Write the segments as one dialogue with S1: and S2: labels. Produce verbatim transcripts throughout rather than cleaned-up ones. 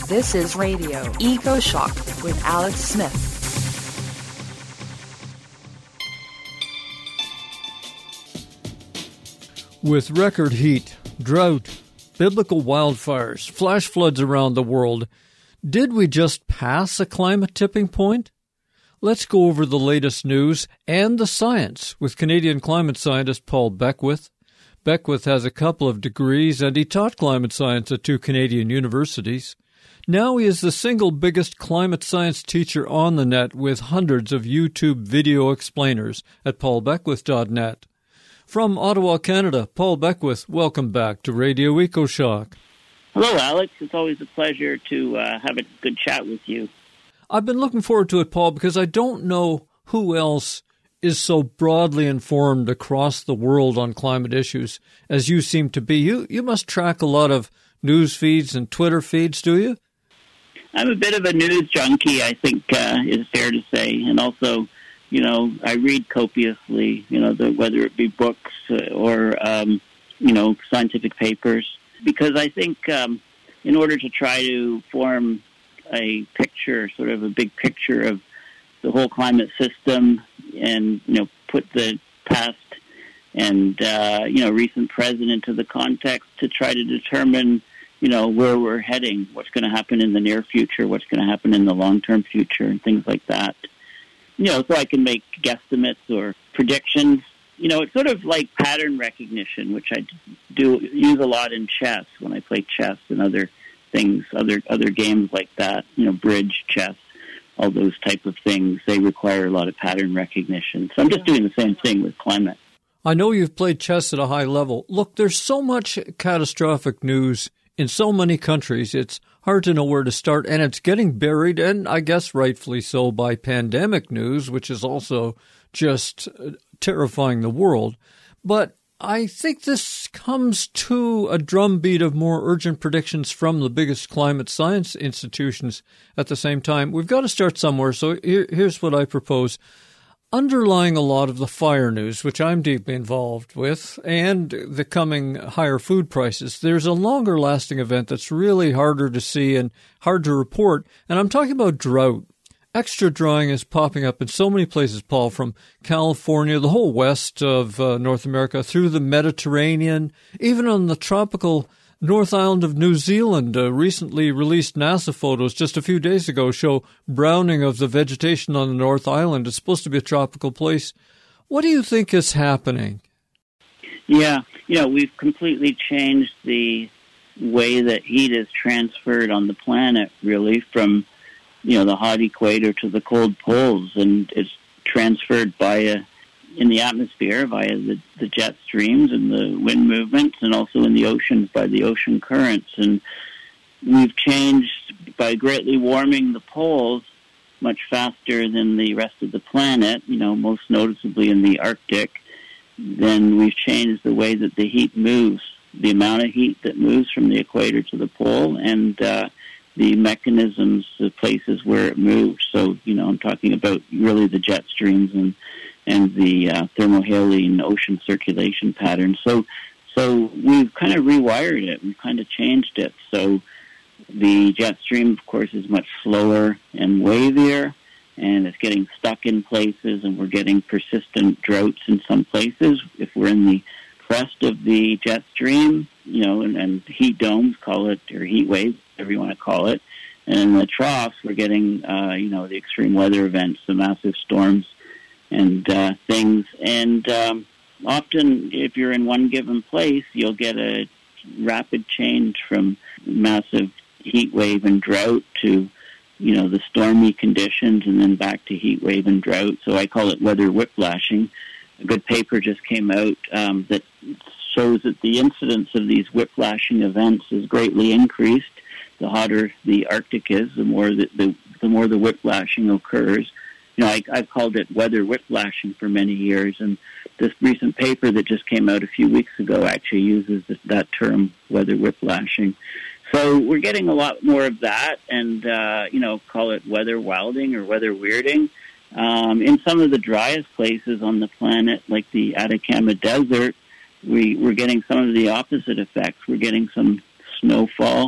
S1: This is Radio Eco Shock with Alex Smith.
S2: With record heat, drought, biblical wildfires, flash floods around the world, did we just pass a climate tipping point? Let's go over the latest news and the science with Canadian climate scientist Paul Beckwith. Beckwith has a couple of degrees and he taught climate science at two Canadian universities. Now he is the single biggest climate science teacher on the net with hundreds of YouTube video explainers at paul beckwith dot net. From Ottawa, Canada, Paul Beckwith, welcome back to Radio EcoShock.
S3: Hello, Alex. It's always a pleasure to uh, have a good chat with you.
S2: I've been looking forward to it, Paul, because I don't know who else is so broadly informed across the world on climate issues as you seem to be. You you must track a lot of news feeds and Twitter feeds, do you?
S3: I'm a bit of a news junkie, I think uh, is fair to say. And also, you know, I read copiously, you know, the, whether it be books or, um, you know, scientific papers. Because I think um, in order to try to form a picture, sort of a big picture of the whole climate system and, you know, put the past and, uh, you know, recent present into the context to try to determine, you know, where we're heading, what's going to happen in the near future, what's going to happen in the long-term future, and things like that. You know, so I can make guesstimates or predictions. You know, it's sort of like pattern recognition, which I do use a lot in chess when I play chess and other things, other other games like that, you know, bridge, chess, all those type of things. They require a lot of pattern recognition. So I'm just doing the same thing with climate.
S2: I know you've played chess at a high level. Look, there's so much catastrophic news in so many countries. It's hard to know where to start, and it's getting buried, and I guess rightfully so, by pandemic news, which is also just terrifying the world. But I think this comes to a drumbeat of more urgent predictions from the biggest climate science institutions at the same time. We've got to start somewhere, so here, here's what I propose. Underlying a lot of the fire news, which I'm deeply involved with, and the coming higher food prices, there's a longer-lasting event that's really harder to see and hard to report, and I'm talking about drought. Extra drying is popping up in so many places, Paul, from California, the whole west of uh, North America, through the Mediterranean, even on the tropical North Island of New Zealand. Uh, recently released NASA photos just a few days ago show browning of the vegetation on the North Island. It's supposed to be a tropical place. What do you think is happening?
S3: Yeah, you know, we've completely changed the way that heat is transferred on the planet, really, from you know, the hot equator to the cold poles, and it's transferred via, in the atmosphere, via the, the jet streams and the wind movements, and also in the oceans by the ocean currents. And we've changed by greatly warming the poles much faster than the rest of the planet, you know, most noticeably in the Arctic. Then we've changed the way that the heat moves, the amount of heat that moves from the equator to the pole, and uh, the mechanisms, the places where it moves. So, you know, I'm talking about really the jet streams and and the uh, thermohaline ocean circulation patterns. So, so we've kind of rewired it. We've kind of changed it. So the jet stream, of course, is much slower and wavier, and it's getting stuck in places, and we're getting persistent droughts in some places. If we're in the crest of the jet stream, you know, and, and heat domes, call it, or heat waves, whatever you want to call it. And in the troughs, we're getting, uh, you know, the extreme weather events, the massive storms and uh, things. And um, often, if you're in one given place, you'll get a rapid change from massive heat wave and drought to, you know, the stormy conditions, and then back to heat wave and drought. So I call it weather whiplashing. A good paper just came out um, that shows that the incidence of these whiplashing events is greatly increased. The hotter the Arctic is, the more the, the, the more the whiplashing occurs. You know, I, I've called it weather whiplashing for many years, and this recent paper that just came out a few weeks ago actually uses that term, weather whiplashing. So we're getting a lot more of that, and, uh, you know, call it weather wilding or weather weirding. Um, in some of the driest places on the planet, like the Atacama Desert, we, we're getting some of the opposite effects. We're getting some snowfall.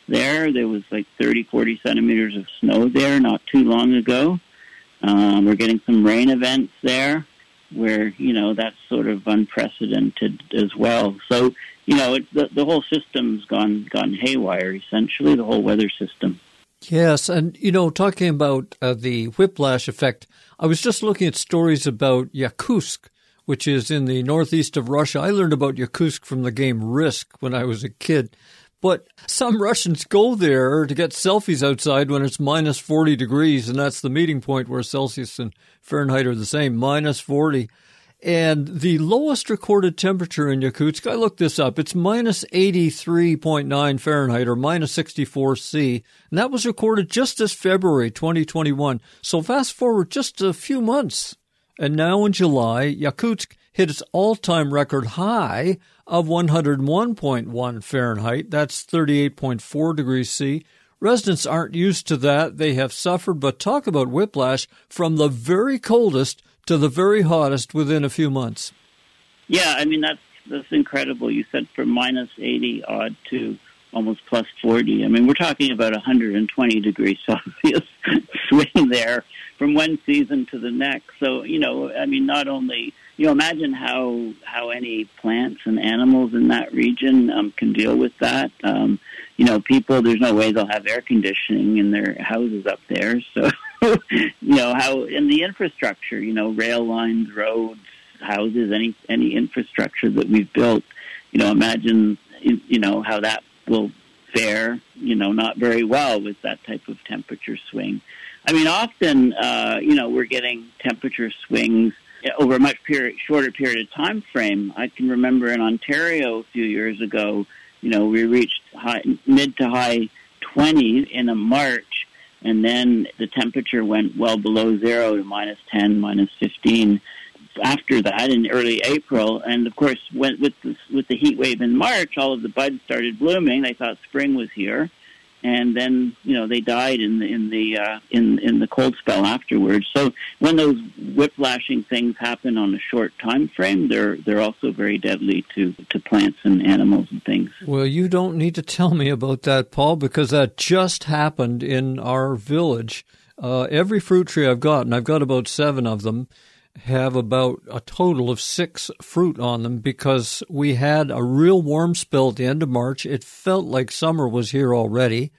S3: there. There was like thirty, forty centimeters of snow there not too long ago. Um, we're getting some rain events there where, you know, that's sort of unprecedented as well. So, you know, it's the, the whole system's gone gone haywire, essentially, the whole weather system.
S2: Yes, and, you know, talking about uh, the whiplash effect, I was just looking at stories about Yakutsk, which is in the northeast of Russia. I learned about Yakutsk from the game Risk when I was a kid. But some Russians go there to get selfies outside when it's minus forty degrees, and that's the meeting point where Celsius and Fahrenheit are the same, minus forty. And the lowest recorded temperature in Yakutsk, I looked this up, it's minus eighty-three point nine Fahrenheit or minus sixty-four C, and that was recorded just this February twenty twenty-one. So fast forward just a few months, and now in July, Yakutsk hit its all-time record high of one hundred one point one Fahrenheit. That's thirty-eight point four degrees C. Residents aren't used to that. They have suffered, but talk about whiplash from the very coldest to the very hottest within a few months.
S3: Yeah, I mean, that's that's incredible. You said from minus eighty odd to almost plus forty. I mean, we're talking about one hundred twenty degrees Celsius swing there from one season to the next. So, you know, I mean, not only, you know, imagine how how any plants and animals in that region um, can deal with that. Um, you know, people, there's no way they'll have air conditioning in their houses up there. So, you know, how, in the infrastructure, you know, rail lines, roads, houses, any any infrastructure that we've built, you know, imagine, you know, how that will fare, you know, not very well with that type of temperature swing. I mean, often, uh, you know, we're getting temperature swings over a much period, shorter period of time frame. I can remember in Ontario a few years ago, you know, we reached high, mid to high twenties in a March, and then the temperature went well below zero to minus ten, minus fifteen after that in early April. And, of course, when, with, the, with the heat wave in March, all of the buds started blooming. They thought spring was here. And then, you know, they died in the in the uh, in in the cold spell afterwards. So when those whiplashing things happen on a short time frame, they're they're also very deadly to, to plants and animals and things.
S2: Well, you don't need to tell me about that, Paul, because that just happened in our village. Uh, every fruit tree I've got, and I've got about seven of them, have about a total of six fruit on them because we had a real warm spell at the end of March. It felt like summer was here already.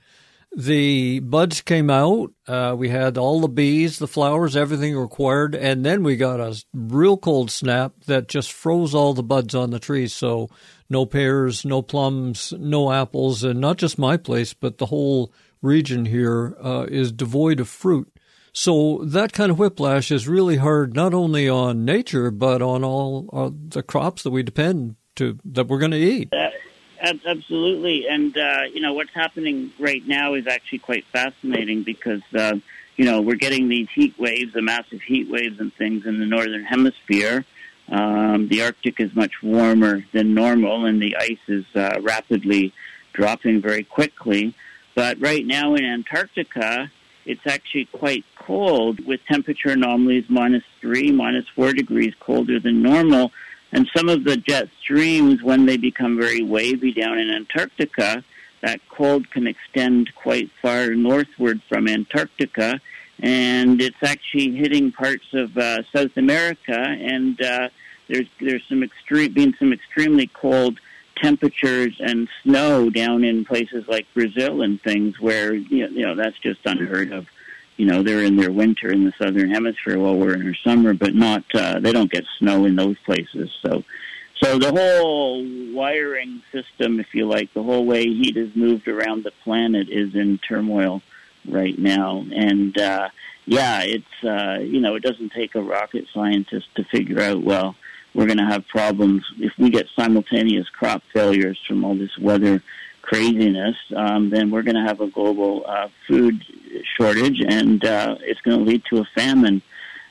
S2: The buds came out. Uh, we had all the bees, the flowers, everything required. And then we got a real cold snap that just froze all the buds on the trees. So no pears, no plums, no apples, and not just my place, but the whole region here uh, is devoid of fruit. So that kind of whiplash is really hard, not only on nature, but on all uh, the crops that we depend to, that we're going to eat.
S3: Uh, absolutely. And, uh, you know, what's happening right now is actually quite fascinating because, uh, you know, we're getting these heat waves, the massive heat waves and things in the northern hemisphere. Um, the Arctic is much warmer than normal, and the ice is uh, rapidly dropping very quickly. But right now in Antarctica, it's actually quite cold with temperature anomalies minus three, minus four degrees colder than normal. And some of the jet streams, when they become very wavy down in Antarctica, that cold can extend quite far northward from Antarctica. And it's actually hitting parts of uh, South America. And uh, there's there's some extreme, been some extremely cold temperatures and snow down in places like Brazil and things where, you know, you know, that's just unheard of. You know, they're in their winter in the southern hemisphere while we're in our summer, but not, uh, they don't get snow in those places. So, so the whole wiring system, if you like, the whole way heat has moved around the planet is in turmoil right now. And, uh, yeah, it's, uh, you know, it doesn't take a rocket scientist to figure out, well, we're going to have problems if we get simultaneous crop failures from all this weather craziness. Um, then we're going to have a global uh, food shortage, and uh, it's going to lead to a famine.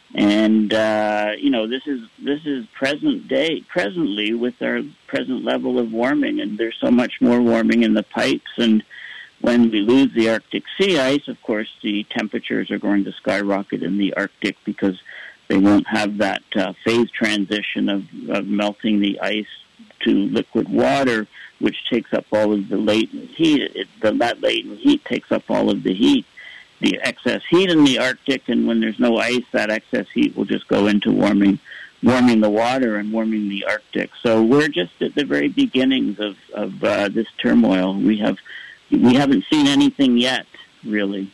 S3: And uh, you know, this is this is present day, presently with our present level of warming, and there's so much more warming in the pipes. And when we lose the Arctic sea ice, of course, the temperatures are going to skyrocket in the Arctic because they won't have that uh, phase transition of, of melting the ice to liquid water, which takes up all of the latent heat. It, the, that latent heat takes up all of the heat, the excess heat in the Arctic, and when there's no ice, that excess heat will just go into warming warming the water and warming the Arctic. So we're just at the very beginnings of, of uh, this turmoil. We have we haven't seen anything yet, really.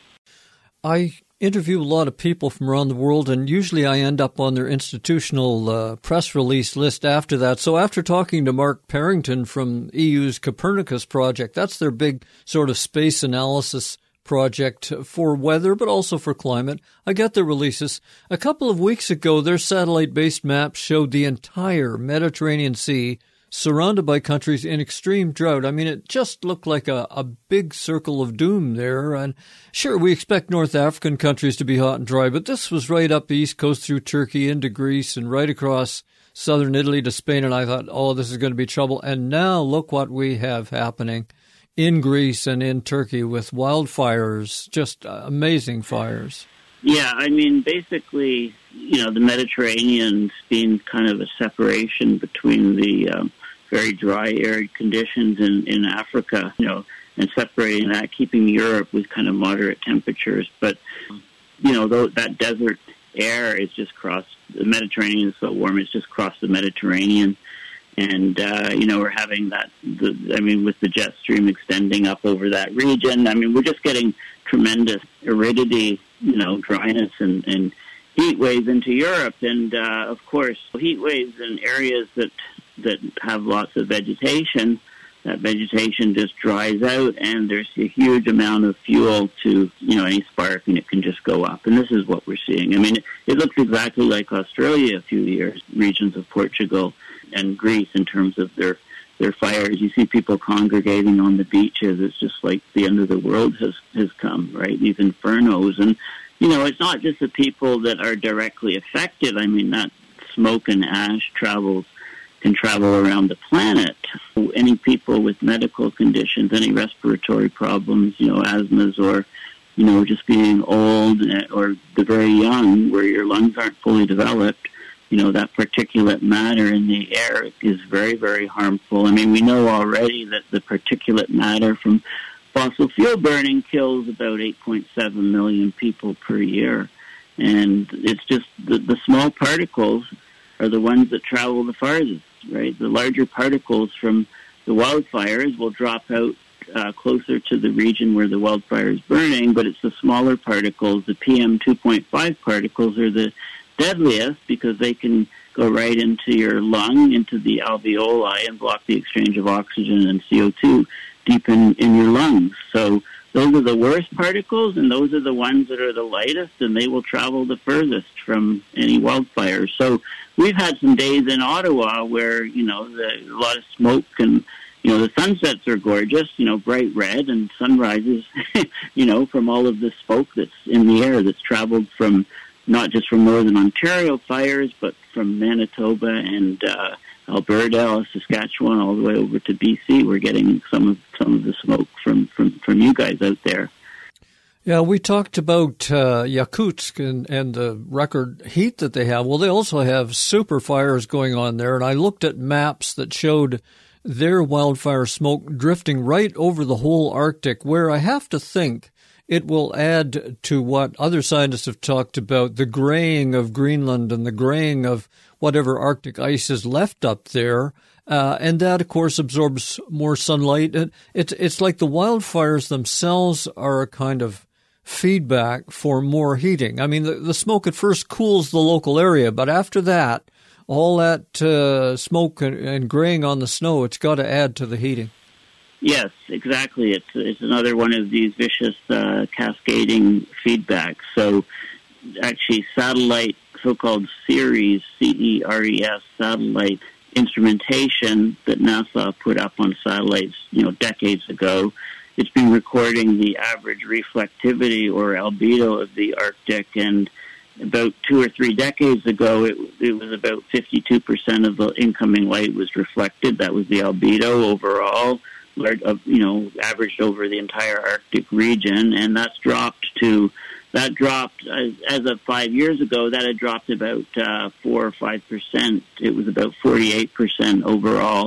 S2: I interview a lot of people from around the world, and usually I end up on their institutional uh, press release list after that. So after talking to Mark Parrington from E U's Copernicus project, that's their big sort of space analysis project for weather, but also for climate. I got their releases. A couple of weeks ago, their satellite-based maps showed the entire Mediterranean Sea surrounded by countries in extreme drought. I mean, it just looked like a, a big circle of doom there. And sure, we expect North African countries to be hot and dry, but this was right up the east coast through Turkey into Greece and right across southern Italy to Spain. And I thought, oh, this is going to be trouble. And now look what we have happening in Greece and in Turkey with wildfires, just amazing fires.
S3: Yeah, I mean, basically, you know, the Mediterranean's been kind of a separation between the um, very dry, arid conditions in, in Africa, you know, and separating that, keeping Europe with kind of moderate temperatures. But, you know, though, that desert air is just crossed, the Mediterranean is so warm, it's just crossed the Mediterranean. And, uh, you know, we're having that, the, I mean, with the jet stream extending up over that region, I mean, we're just getting tremendous aridity, you know, dryness and, and heat waves into Europe. And, uh, of course, heat waves in areas that, that have lots of vegetation, that vegetation just dries out and there's a huge amount of fuel to, you know, any spark and it can just go up. And this is what we're seeing. I mean, it, it looks exactly like Australia a few years, regions of Portugal and Greece in terms of their their fires. You see people congregating on the beaches. It's just like the end of the world has, has come, right? These infernos. And, you know, it's not just the people that are directly affected. I mean, that smoke and ash travels, can travel around the planet. Any people with medical conditions, any respiratory problems, you know, asthmas or, you know, just being old or the very young where your lungs aren't fully developed, you know, that particulate matter in the air is very, very harmful. I mean, we know already that the particulate matter from fossil fuel burning kills about eight point seven million people per year. And it's just the, the small particles are the ones that travel the farthest, right? The larger particles from the wildfires will drop out uh, closer to the region where the wildfire is burning, but it's the smaller particles, the P M two point five particles, are the deadliest because they can go right into your lung, into the alveoli, and block the exchange of oxygen and C O two deep in, in your lungs. So those are the worst particles, and those are the ones that are the lightest, and they will travel the furthest from any wildfire. So we've had some days in Ottawa where, you know, the, a lot of smoke and, you know, the sunsets are gorgeous, you know, bright red, and sunrises, you know, from all of the smoke that's in the air that's traveled from not just from northern Ontario fires, but from Manitoba and uh, Alberta, Saskatchewan, all the way over to B C. We're getting some of some of the smoke from, from, from you guys out there.
S2: Yeah, we talked about uh, Yakutsk and, and the record heat that they have. Well, they also have super fires going on there, and I looked at maps that showed their wildfire smoke drifting right over the whole Arctic, where I have to think it will add to what other scientists have talked about, the graying of Greenland and the graying of whatever Arctic ice is left up there. Uh, and that, of course, absorbs more sunlight. It, it's, it's like the wildfires themselves are a kind of feedback for more heating. I mean, the, the smoke at first cools the local area, but after that, all that uh, smoke and, and graying on the snow, it's got to add to the heating.
S3: Yes, exactly. It's it's another one of these vicious uh, cascading feedbacks. So actually satellite, so-called CERES, C E R E S, satellite instrumentation that NASA put up on satellites, you know, decades ago, it's been recording the average reflectivity or albedo of the Arctic, and about two or three decades ago, it, it was about fifty-two percent of the incoming light was reflected. That was the albedo overall, you know, averaged over the entire Arctic region, and that's dropped to, that dropped, as, as of five years ago, that had dropped about uh, four or five percent. It was about forty-eight percent overall.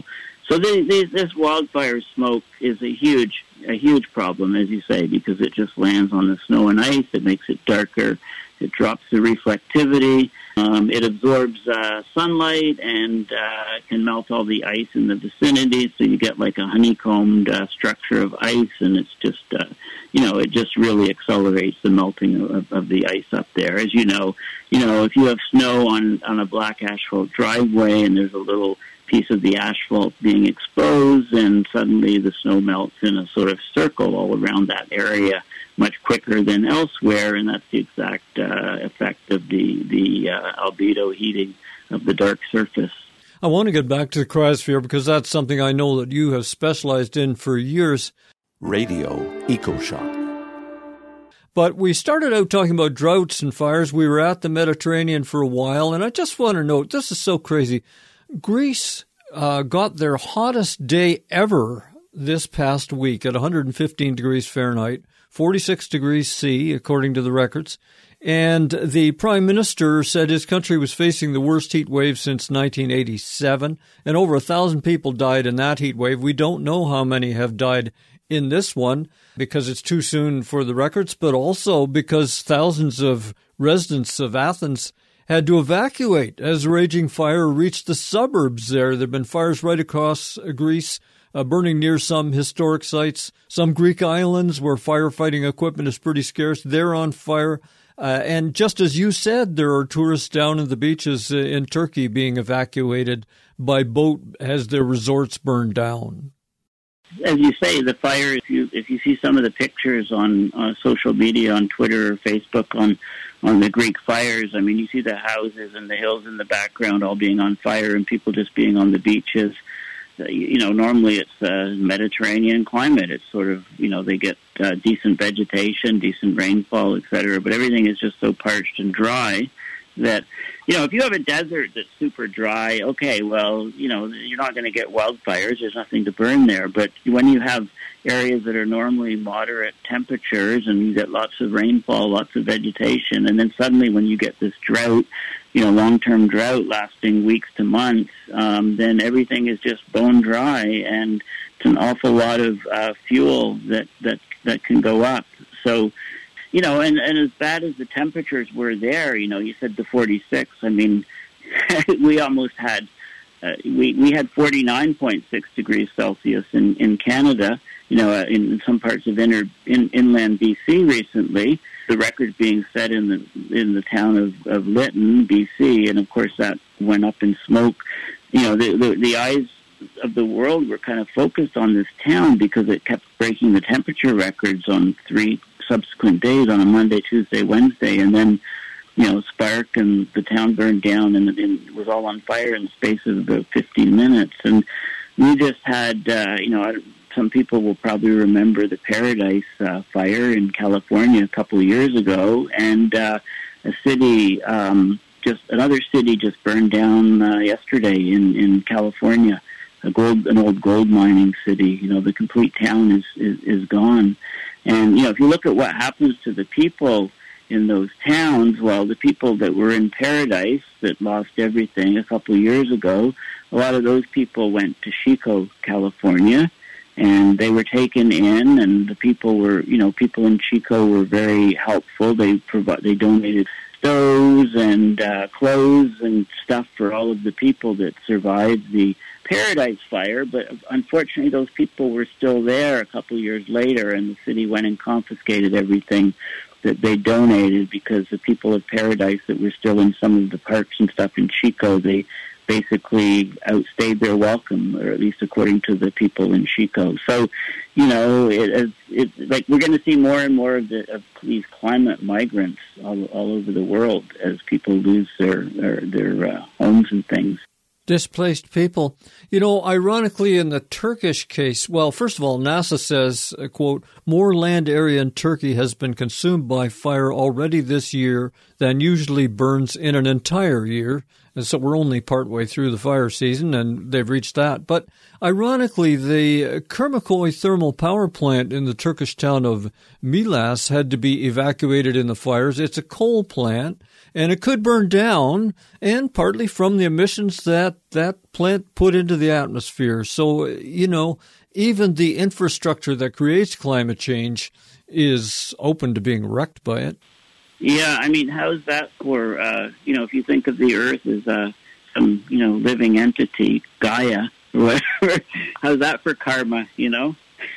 S3: So the, the, this wildfire smoke is a huge, a huge problem, as you say, because it just lands on the snow and ice. It makes it darker. It drops the reflectivity. Um, it absorbs uh, sunlight and uh, can melt all the ice in the vicinity. So you get like a honeycombed uh, structure of ice, and it's just, uh, you know, it just really accelerates the melting of, of the ice up there. As you know, you know, if you have snow on, on a black asphalt driveway and there's a little piece of the asphalt being exposed, and suddenly the snow melts in a sort of circle all around that area much quicker than elsewhere, and that's the exact uh, effect of the, the uh, albedo heating of the dark surface.
S2: I want to get back to the cryosphere because that's something I know that you have specialized in for years.
S4: Radio EcoShock.
S2: But we started out talking about droughts and fires. We were at the Mediterranean for a while, and I just want to note, this is so crazy. Greece uh, got their hottest day ever this past week at one hundred fifteen degrees Fahrenheit, forty-six degrees C, according to the records. And the prime minister said his country was facing the worst heat wave since nineteen eighty-seven, and over a thousand people died in that heat wave. We don't know how many have died in this one because it's too soon for the records, but also because thousands of residents of Athens had to evacuate as a raging fire reached the suburbs there. There have been fires right across Greece, uh, burning near some historic sites. Some Greek islands where firefighting equipment is pretty scarce, they're on fire. Uh, and just as you said, there are tourists down in the beaches in Turkey being evacuated by boat as their resorts burn down.
S3: As you say, the fire, if you if you see some of the pictures on uh, social media, on Twitter or Facebook on on the Greek fires, I mean, you see the houses and the hills in the background all being on fire and people just being on the beaches. Uh, you know, normally it's uh, Mediterranean climate. It's sort of, you know, they get uh, decent vegetation, decent rainfall, et cetera, but everything is just so parched and dry that, you know, if you have a desert that's super dry, okay, well, you know, you're not going to get wildfires. There's nothing to burn there. But when you have areas that are normally moderate temperatures and you get lots of rainfall, lots of vegetation, and then suddenly when you get this drought, you know, long-term drought lasting weeks to months, um, then everything is just bone dry, and it's an awful lot of uh, fuel that, that, that can go up. So, you know, and, and as bad as the temperatures were there, you know, you said the forty-six. I mean, we almost had, uh, we, we had forty-nine point six degrees Celsius in, in Canada, you know, uh, in some parts of inner, in, inland B C recently. The record being set in the in the town of, of Lytton, B C, and of course that went up in smoke. You know, the, the, the eyes of the world were kind of focused on this town because it kept breaking the temperature records on three subsequent days, on a Monday, Tuesday, Wednesday, and then, you know, spark and the town burned down and, and it was all on fire in the space of about fifteen minutes. And we just had, uh, you know, some people will probably remember the Paradise uh, fire in California a couple of years ago, and uh, a city, um, just another city just burned down uh, yesterday in, in California, a gold, an old gold mining city. You know, the complete town is, is, is gone. And, you know, if you look at what happens to the people in those towns, well, the people that were in Paradise that lost everything a couple of years ago, a lot of those people went to Chico, California, and they were taken in, and the people were, you know, people in Chico were very helpful. They provi- they donated stoves and uh, clothes and stuff for all of the people that survived the Paradise fire, but unfortunately those people were still there a couple of years later, and the city went and confiscated everything that they donated because the people of Paradise that were still in some of the parks and stuff in Chico, they basically outstayed their welcome, or at least according to the people in Chico. So, you know, it, it, it, like we're going to see more and more of, the, of these climate migrants all, all over the world as people lose their their, their uh, homes and things.
S2: Displaced people. You know, ironically, in the Turkish case, well, first of all, NASA says, uh, quote, more land area in Turkey has been consumed by fire already this year than usually burns in an entire year. And so we're only partway through the fire season, and they've reached that. But ironically, the Kermakoy thermal power plant in the Turkish town of Milas had to be evacuated in the fires. It's a coal plant, and it could burn down, and partly from the emissions that that plant put into the atmosphere. So, you know, even the infrastructure that creates climate change is open to being wrecked by it.
S3: Yeah, I mean, how's that for, uh, you know, if you think of the Earth as uh, some, you know, living entity, Gaia, or whatever, how's that for karma, you know?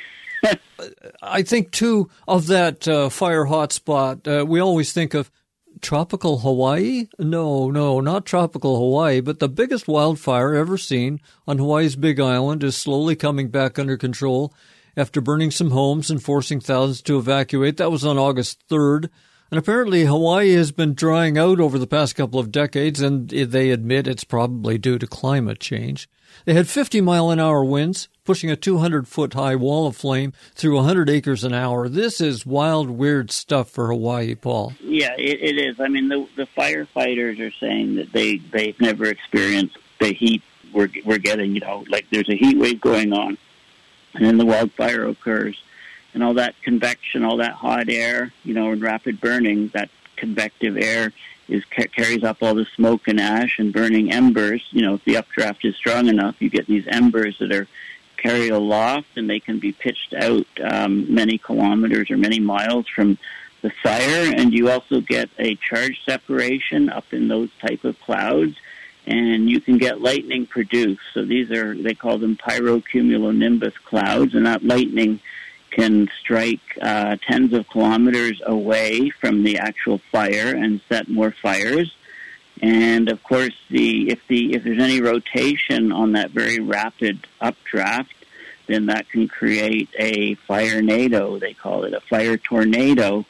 S2: I think, too, of that uh, fire hotspot, uh, we always think of tropical Hawaii? No, no, not tropical Hawaii, but the biggest wildfire ever seen on Hawaii's Big Island is slowly coming back under control after burning some homes and forcing thousands to evacuate. That was on August third. And apparently Hawaii has been drying out over the past couple of decades, and they admit it's probably due to climate change. They had fifty mile an hour winds, pushing a two hundred foot high wall of flame through one hundred acres an hour. This is wild, weird stuff for Hawaii, Paul.
S3: Yeah, it, it is. I mean, the, the firefighters are saying that they, they've never experienced the heat we're, we're getting, you know, like there's a heat wave going on, and then the wildfire occurs. And all that convection, all that hot air, you know, and rapid burning, that convective air is ca- carries up all the smoke and ash and burning embers. You know, if the updraft is strong enough, you get these embers that are carried aloft, and they can be pitched out um, many kilometers or many miles from the fire. And you also get a charge separation up in those type of clouds, and you can get lightning produced. So these are, they call them pyrocumulonimbus clouds, and that lightning can strike uh, tens of kilometers away from the actual fire and set more fires. And of course, the if the if there's any rotation on that very rapid updraft, then that can create a fire-nado. They call it a fire tornado.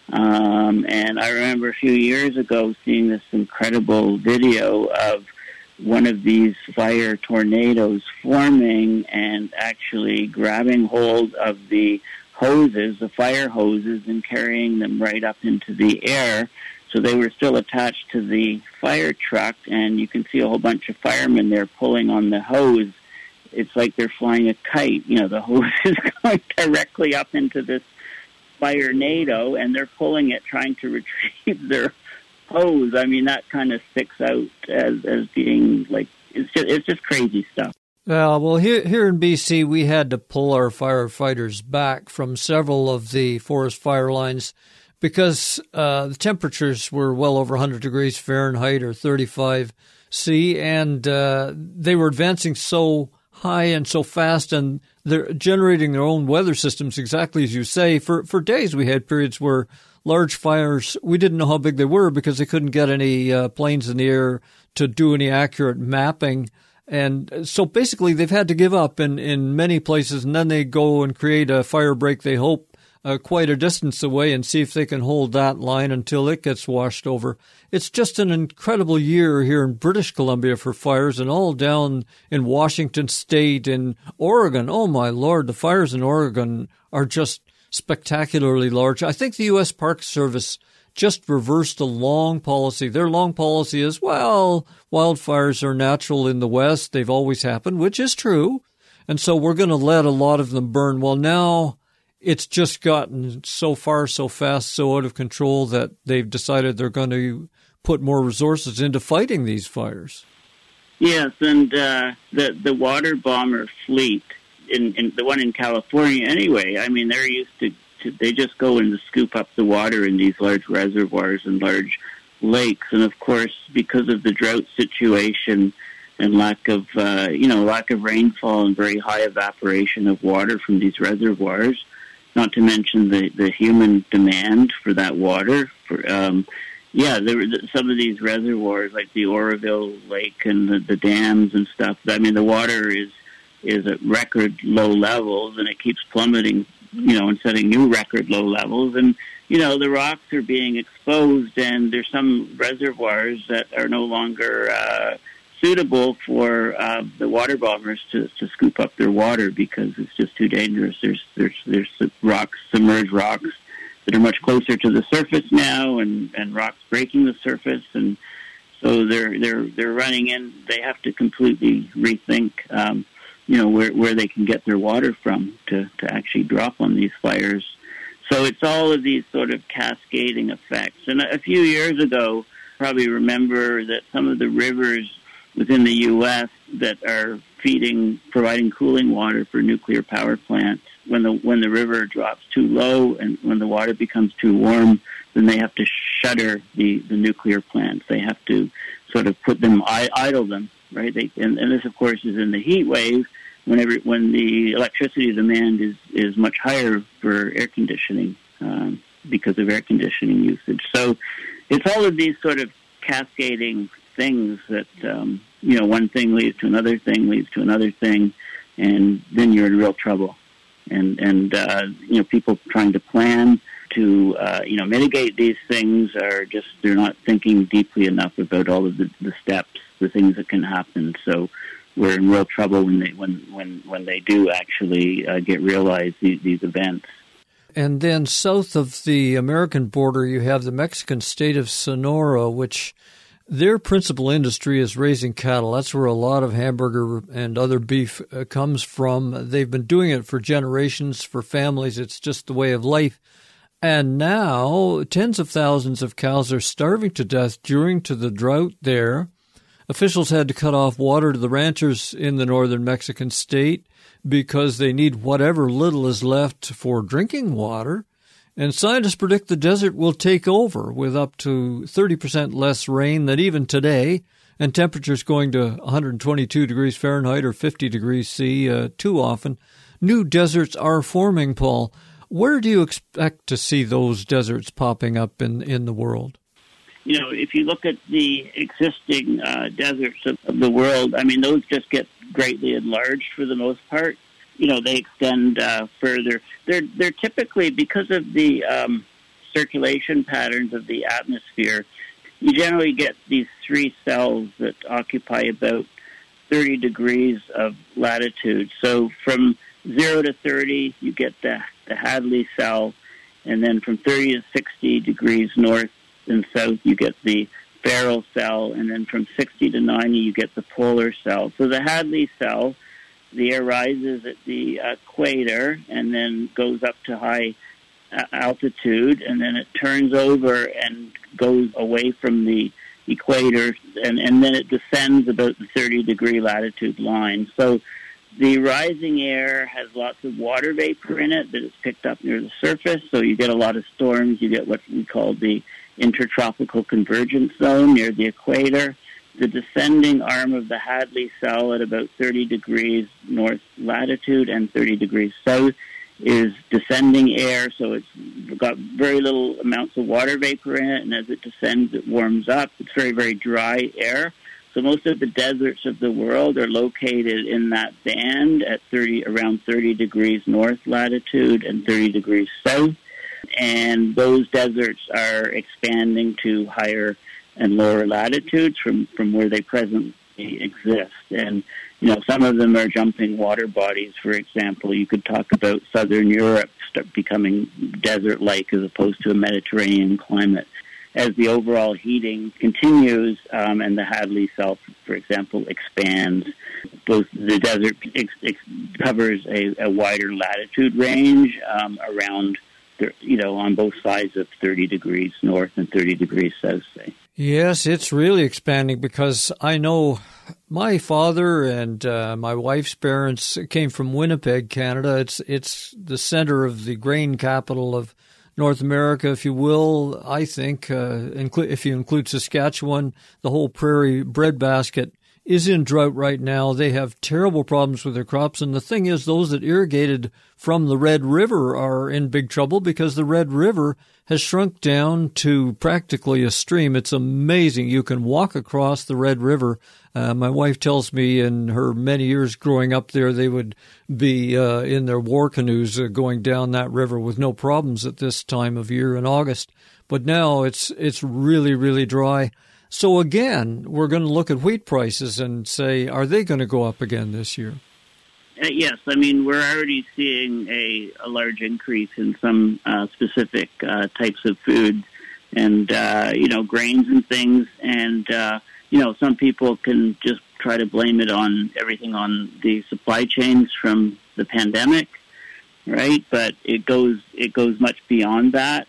S3: Um, and I remember a few years ago seeing this incredible video of one of these fire tornadoes forming and actually grabbing hold of the hoses, the fire hoses, and carrying them right up into the air. So they were still attached to the fire truck, and you can see a whole bunch of firemen there pulling on the hose. It's like they're flying a kite. You know, the hose is going directly up into this fire-nado, and they're pulling it, trying to retrieve their hose. I mean, that kind of sticks out as as being like, it's just it's just crazy stuff.
S2: Uh, well, here here in B C, we had to pull our firefighters back from several of the forest fire lines because uh, the temperatures were well over one hundred degrees Fahrenheit or thirty-five C, and uh, they were advancing so high and so fast, and they're generating their own weather systems, exactly as you say. For for days, we had periods where large fires, we didn't know how big they were because they couldn't get any uh, planes in the air to do any accurate mapping. And so basically they've had to give up in, in many places, and then they go and create a fire break, they hope, uh, quite a distance away, and see if they can hold that line until it gets washed over. It's just an incredible year here in British Columbia for fires, and all down in Washington State and Oregon. Oh, my Lord, the fires in Oregon are just spectacularly large. I think the U S Park Service just reversed a long policy. Their long policy is, well, wildfires are natural in the West. They've always happened, which is true. And so we're going to let a lot of them burn. Well, now it's just gotten so far, so fast, so out of control that they've decided they're going to put more resources into fighting these fires.
S3: Yes, and uh, the, the water bomber fleet, In, in the one in California anyway, I mean, they're used to, to, they just go and scoop up the water in these large reservoirs and large lakes. And of course, because of the drought situation and lack of, uh, you know, lack of rainfall and very high evaporation of water from these reservoirs, not to mention the, the human demand for that water. For, um, yeah, there were some of these reservoirs, like the Oroville Lake and the, the dams and stuff. I mean, the water is is at record low levels, and it keeps plummeting, you know, and setting new record low levels. And, you know, the rocks are being exposed, and there's some reservoirs that are no longer uh, suitable for uh, the water bombers to, to scoop up their water because it's just too dangerous. There's, there's, there's rocks, submerged rocks that are much closer to the surface now, and, and rocks breaking the surface. And So they're they're they're running in. They have to completely rethink, um, you know, where where they can get their water from to to actually drop on these fires. So it's all of these sort of cascading effects. And a few years ago, probably remember that some of the rivers within the U S that are feeding, providing cooling water for nuclear power plants, when the when the river drops too low and when the water becomes too warm, then they have to shutter the, the nuclear plants. They have to sort of put them, idle them, right? They, and, and this, of course, is in the heat wave, whenever when the electricity demand is, is much higher for air conditioning um, because of air conditioning usage. So it's all of these sort of cascading things that, um, you know, one thing leads to another thing, leads to another thing, and then you're in real trouble. And, and uh, you know, people trying to plan to, uh, you know, mitigate these things are just, they're not thinking deeply enough about all of the, the steps, the things that can happen. So we're in real trouble when they, when, when, when they do actually uh, get realized, these, these events.
S2: And then south of the American border, you have the Mexican state of Sonora, which their principal industry is raising cattle. That's where a lot of hamburger and other beef uh, comes from. They've been doing it for generations, for families. It's just the way of life. And now tens of thousands of cows are starving to death due to the drought there. Officials had to cut off water to the ranchers in the northern Mexican state because they need whatever little is left for drinking water. And scientists predict the desert will take over with up to thirty percent less rain than even today, and temperatures going to one hundred twenty-two degrees Fahrenheit or fifty degrees C uh, too often. New deserts are forming, Paul. Where do you expect to see those deserts popping up in, in the world?
S3: You know, if you look at the existing uh, deserts of, of the world, I mean, those just get greatly enlarged for the most part. You know, they extend uh, further. They're they're typically, because of the um, circulation patterns of the atmosphere, you generally get these three cells that occupy about thirty degrees of latitude. So from zero to thirty, you get the, the Hadley cell, and then from thirty to sixty degrees north and south, you get the Ferrel cell, and then from sixty to ninety, you get the polar cell. So the Hadley cell, the air rises at the equator and then goes up to high altitude, and then it turns over and goes away from the equator, and, and then it descends about the thirty degree latitude line. So the rising air has lots of water vapor in it that is picked up near the surface, so you get a lot of storms. You get what we call the intertropical convergence zone near the equator. The descending arm of the Hadley cell at about thirty degrees north latitude and thirty degrees south is descending air, so it's got very little amounts of water vapor in it, and as it descends, it warms up. It's very, very dry air. So most of the deserts of the world are located in that band at thirty, around thirty degrees north latitude and thirty degrees south, and those deserts are expanding to higher and lower latitudes from, from where they presently exist. And, you know, some of them are jumping water bodies, for example. You could talk about southern Europe start becoming desert-like as opposed to a Mediterranean climate. As the overall heating continues um, and the Hadley cell, for example, expands, both the desert ex- ex- covers a, a wider latitude range um, around, you know, on both sides of thirty degrees north and thirty degrees south, say.
S2: Yes, it's really expanding because I know my father and uh, my wife's parents came from Winnipeg, Canada. It's it's the center of the grain capital of North America, if you will. I think, uh, inclu- if you include Saskatchewan, the whole prairie breadbasket is in drought right now. They have terrible problems with their crops. And the thing is, those that irrigated from the Red River are in big trouble because the Red River has shrunk down to practically a stream. It's amazing. You can walk across the Red River. Uh, my wife tells me in her many years growing up there, they would be uh, in their war canoes uh, going down that river with no problems at this time of year in August. But now it's it's really, really dry. So again, we're going to look at wheat prices and say, are they going to go up again this year?
S3: Uh, yes, I mean, we're already seeing a, a large increase in some uh, specific uh, types of food. and uh, you know, grains and things. And uh, you know, some people can just try to blame it on everything on the supply chains from the pandemic, right? But it goes it goes much beyond that.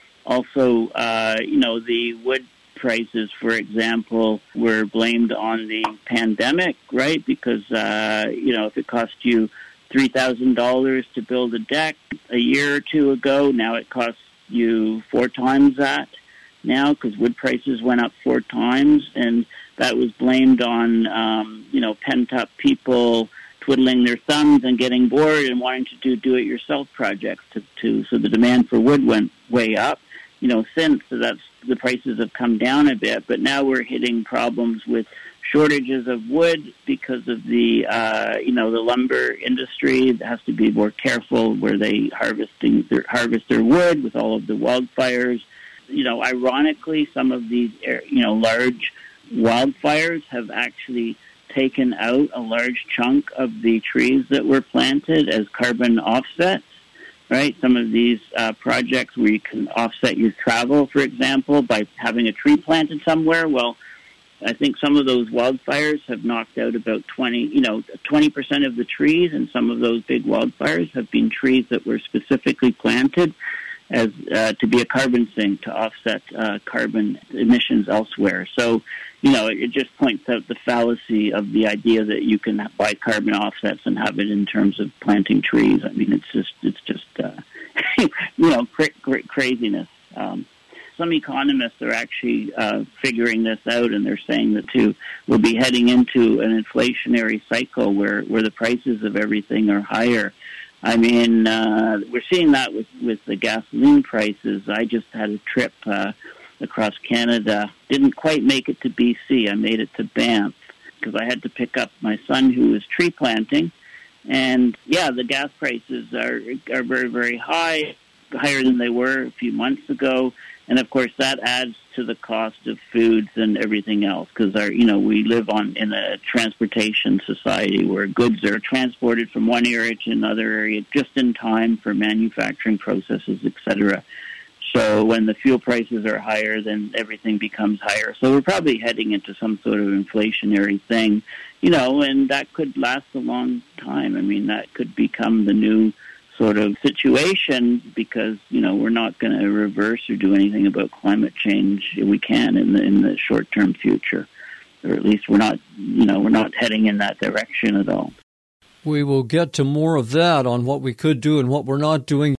S3: Also, uh, you know, the wood prices, for example, were blamed on the pandemic, right? Because uh, you know, if it cost you three thousand dollars to build a deck a year or two ago, now it costs you four times that now because wood prices went up four times, and that was blamed on, um, you know, pent-up people twiddling their thumbs and getting bored and wanting to do do-it-yourself projects. To, to so the demand for wood went way up. You know, since so that's the prices have come down a bit, but now we're hitting problems with shortages of wood because of the, uh, you know, the lumber industry that has to be more careful where they harvesting their, harvest their wood with all of the wildfires. You know, ironically, some of these, you know, large wildfires have actually taken out a large chunk of the trees that were planted as carbon offsets, right? Some of these uh, projects where you can offset your travel, for example, by having a tree planted somewhere. Well, I think some of those wildfires have knocked out about twenty, you know, twenty percent of the trees, and some of those big wildfires have been trees that were specifically planted as uh, to be a carbon sink to offset uh, carbon emissions elsewhere. So, you know, it, it just points out the fallacy of the idea that you can buy carbon offsets and have it in terms of planting trees. I mean, it's just, it's just, uh, you know, cra- cra- craziness. Um, some economists are actually uh, figuring this out, and they're saying that too, we'll be heading into an inflationary cycle where, where the prices of everything are higher. I mean, uh, we're seeing that with, with the gasoline prices. I just had a trip uh, across Canada. Didn't quite make it to B C. I made it to Banff because I had to pick up my son who was tree planting. And, yeah, the gas prices are are very, very high, higher than they were a few months ago. And, of course, that adds to the cost of foods and everything else because, our, you know, we live on in a transportation society where goods are transported from one area to another area just in time for manufacturing processes, et cetera. So when the fuel prices are higher, then everything becomes higher. So we're probably heading into some sort of inflationary thing, you know, and that could last a long time. I mean, that could become the new sort of situation because, you know, we're not going to reverse or do anything about climate change. We can in the in the short-term future, or at least we're not, you know, we're not heading in that direction at all.
S2: We will get to more of that on what we could do and what we're not doing.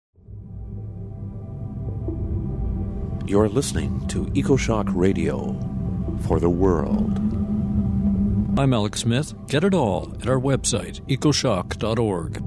S4: You're listening to EcoShock Radio for the world.
S2: I'm Alex Smith. Get it all at our website, ecoshock dot org.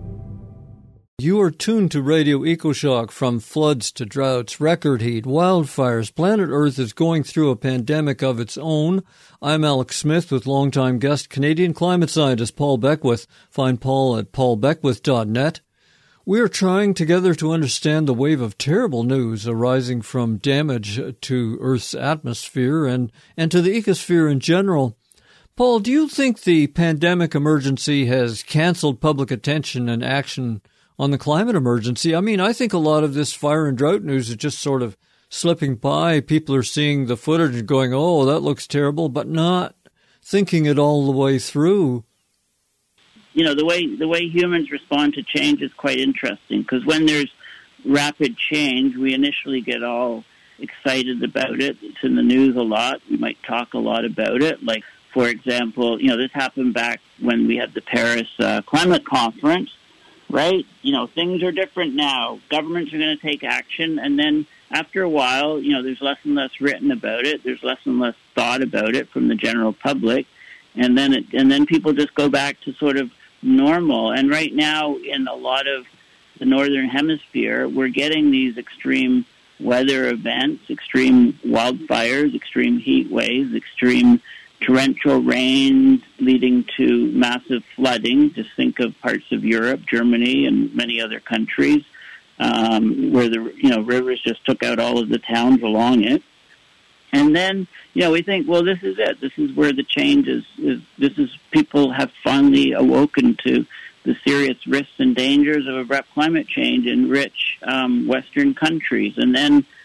S2: You are tuned to Radio EcoShock. From floods to droughts, record heat, wildfires, planet Earth is going through a pandemic of its own. I'm Alex Smith with longtime guest Canadian climate scientist Paul Beckwith. Find Paul at paul beckwith dot net. We are trying together to understand the wave of terrible news arising from damage to Earth's atmosphere and, and to the ecosphere in general. Paul, do you think the pandemic emergency has canceled public attention and action on the climate emergency? I mean, I think a lot of this fire and drought news is just sort of slipping by. People are seeing the footage and going, oh, that looks terrible, but not thinking it all the way through.
S3: You know, the way the way humans respond to change is quite interesting because when there's rapid change, we initially get all excited about it. It's in the news a lot. We might talk a lot about it. Like, for example, you know, this happened back when we had the Paris uh, Climate Conference. Right? You know, things are different now. Governments are going to take action. And then after a while, you know, there's less and less written about it. There's less and less thought about it from the general public. And then it, and then people just go back to sort of normal. And right now, in a lot of the Northern Hemisphere, we're getting these extreme weather events, extreme wildfires, extreme heat waves, extreme torrential rains leading to massive flooding. Just think of parts of Europe, Germany, and many other countries um, where the you know rivers just took out all of the towns along it. And then you know we think, well, this is it. This is where the change is. is this is people have finally awoken to the serious risks and dangers of abrupt climate change in rich um, Western countries. And then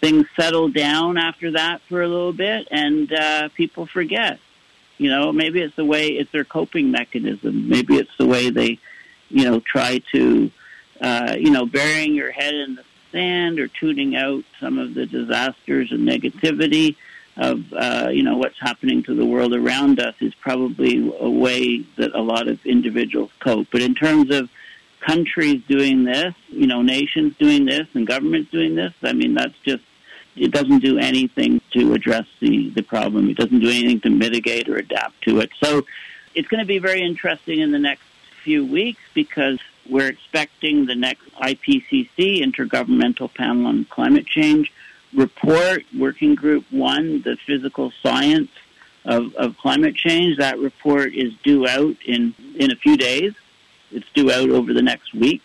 S3: things settle down after that for a little bit, and uh, people forget. You know, maybe it's the way, it's their coping mechanism. Maybe it's the way they, you know, try to, uh, you know, burying your head in the sand or tuning out some of the disasters and negativity of, uh, you know, what's happening to the world around us is probably a way that a lot of individuals cope. But in terms of countries doing this, you know, nations doing this and governments doing this, I mean, that's just, it doesn't do anything to address the, the problem. It doesn't do anything to mitigate or adapt to it. So it's going to be very interesting in the next few weeks because we're expecting the next I P C C, Intergovernmental Panel on Climate Change, report, Working Group one, the physical science of, of climate change. That report is due out in, in a few days. It's due out over the next week.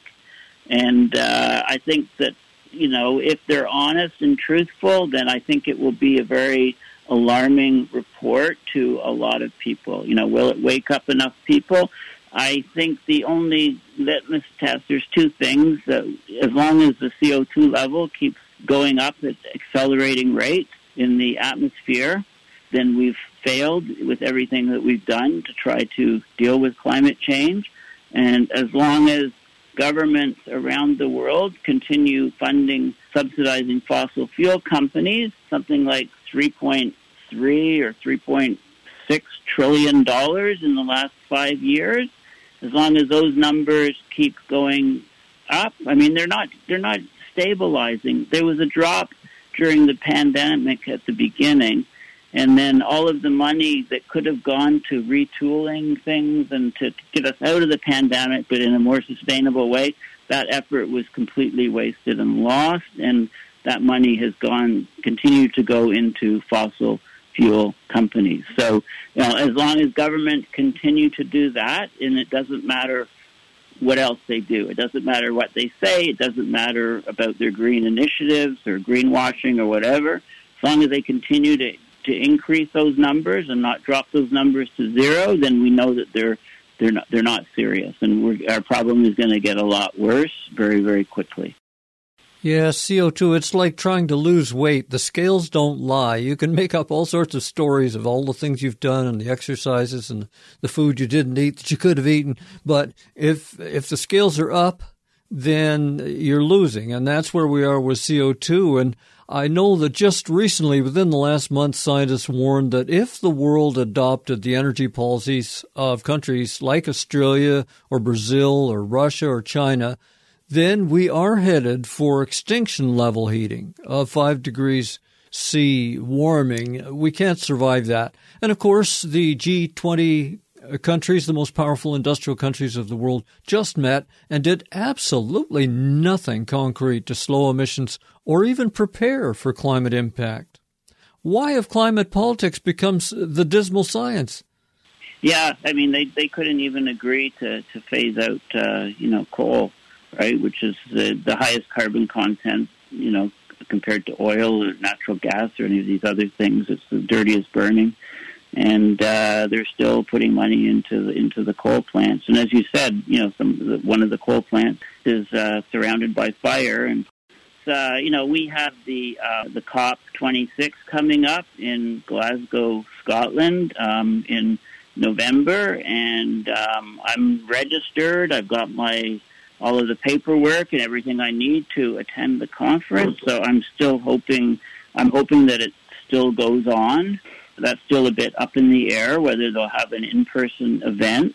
S3: And uh, I think that, you know, if they're honest and truthful, then I think it will be a very alarming report to a lot of people. You know, will it wake up enough people? I think the only litmus test, there's two things. That as long as the C O two level keeps going up at accelerating rates in the atmosphere, then we've failed with everything that we've done to try to deal with climate change. And as long as governments around the world continue funding, subsidizing fossil fuel companies, something like three point three or three point six trillion dollars in the last five years, as long as those numbers keep going up, I mean, they're not they're not stabilizing. There was a drop during the pandemic at the beginning, and then all of the money that could have gone to retooling things and to get us out of the pandemic, but in a more sustainable way, that effort was completely wasted and lost, and that money has gone, continued to go into fossil fuel companies. So, you know, as long as governments continue to do that, and it doesn't matter what else they do. It doesn't matter what they say. It doesn't matter about their green initiatives or greenwashing or whatever. As long as they continue to, to increase those numbers and not drop those numbers to zero, then we know that they're they're not they're not serious, and we're, our problem is going to get a lot worse very, very quickly.
S2: Yeah, C O two, it's like trying to lose weight. The scales don't lie. You can make up all sorts of stories of all the things you've done and the exercises and the food you didn't eat that you could have eaten. But if if the scales are up, then you're losing. And that's where we are with C O two. And I know that just recently, within the last month, scientists warned that if the world adopted the energy policies of countries like Australia or Brazil or Russia or China, then we are headed for extinction level heating of five degrees C warming. We can't survive that. And of course, the G twenty countries, the most powerful industrial countries of the world, just met and did absolutely nothing concrete to slow emissions or even prepare for climate impact. Why have climate politics become the dismal science?
S3: Yeah, I mean, they, they couldn't even agree to, to phase out, uh, you know, coal, right, which is the, the highest carbon content, you know, compared to oil or natural gas or any of these other things. It's the dirtiest burning. And uh, they're still putting money into the, into the coal plants. And as you said, you know, some one of the coal plants is uh, surrounded by fire. And uh, you know, we have the uh, the COP twenty-six coming up in Glasgow, Scotland, um, in November, and um, I'm registered. I've got my all of the paperwork and everything I need to attend the conference. So I'm still hoping. I'm hoping that it still goes on. That's still a bit up in the air, whether they'll have an in-person event.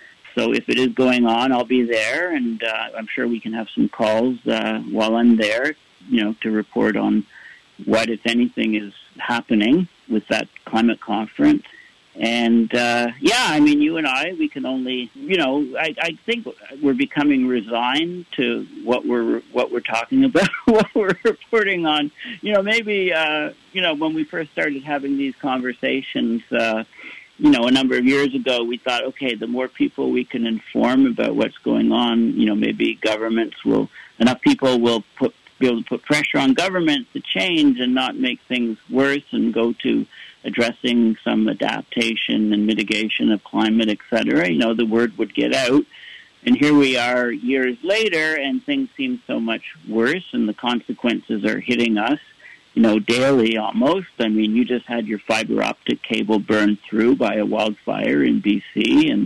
S3: So if it is going on, I'll be there, and uh, I'm sure we can have some calls uh, while I'm there, you know, to report on what, if anything, is happening with that climate conference. And, uh, yeah, I mean, you and I, we can only, you know, I, I think we're becoming resigned to what we're what we're talking about, what we're reporting on. You know, maybe, uh, you know, when we first started having these conversations, uh, you know, a number of years ago, we thought, okay, the more people we can inform about what's going on, you know, maybe governments will, enough people will put, be able to put pressure on governments to change and not make things worse and go to addressing some adaptation and mitigation of climate, et cetera. You know, the word would get out. And here we are years later, and things seem so much worse, and the consequences are hitting us. you know, daily almost. I mean, you just had your fiber optic cable burned through by a wildfire in B C, and,